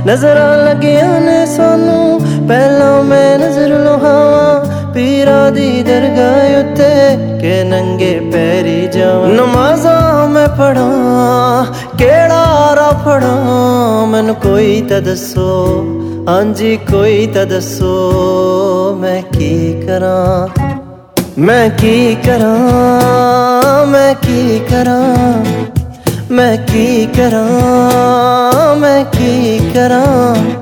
ਨਜ਼ਰਾਂ ਲੱਗੀਆਂ ਨੇ ਸਾਨੂੰ ਪਹਿਲਾਂ ਮੈਂ ਨਜ਼ਰ ਲੁਹਾਵਾਂ ਪੀਰਾਂ ਦੀ ਦਰਗਾਹ ਉੱਤੇ ਕਿ ਨੰਗੇ ਪੈਰੀ ਜਾਵਾਂ। ਨਮਾਜ਼ਾਂ ਮੈਂ ਪੜ੍ਹਾਂ ਕਿਹੜਾ ਰਾਹ ਫੜਾਂ ਮੈਨੂੰ ਕੋਈ ਤਾਂ ਦੱਸੋ, ਹਾਂਜੀ ਕੋਈ ਤਾਂ ਦੱਸੋ ਮੈਂ ਕੀ ਕਰਾਂ, ਮੈਂ ਕੀ ਕਰਾਂ, ਮੈਂ ਕੀ ਕਰਾਂ, ਮੈਂ ਕੀ ਕਰਾਂ, ਮੈਂ ਕੀ ਕਰਾਂ।